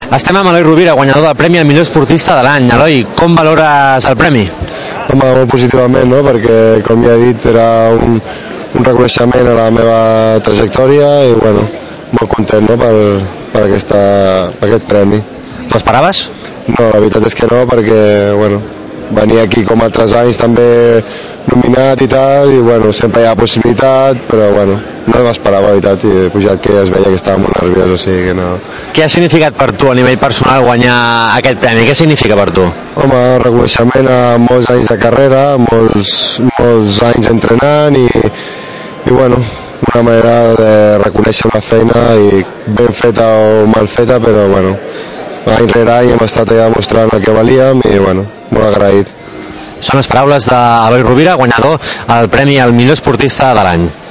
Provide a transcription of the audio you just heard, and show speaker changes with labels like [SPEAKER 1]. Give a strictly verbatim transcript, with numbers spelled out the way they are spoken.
[SPEAKER 1] Estem amb Eloi Rovira, guanyador del Premi al millor esportista de l'any. Eloi, com valores el premi?
[SPEAKER 2] Home, molt positivament, no? Perquè, com ja he dit, era un, un reconeixement a la meva trajectòria i, bueno, molt content, no? per, per, aquesta, per aquest premi.
[SPEAKER 1] T'ho esperaves?
[SPEAKER 2] No, la veritat és que no, perquè, bueno, venia aquí com altres anys també nominat i tal, i, bueno, sempre hi ha possibilitat, però, bueno, no m'esperava, la veritat, i he pujat que es veia que estava molt nerviós, o sigui que no...
[SPEAKER 1] Què ha significat per tu a nivell personal guanyar aquest premi? Què significa per tu?
[SPEAKER 2] Home, reconeixement a molts anys de carrera, molts, molts anys entrenant i, i bueno, una manera de reconèixer una feina i ben feta o mal feta, però bueno, any rere any hem estat allà mostrant el que valíem i bueno, molt agraït.
[SPEAKER 1] Són les paraules d'Eloi Rovira, guanyador del Premi al millor esportista de l'any.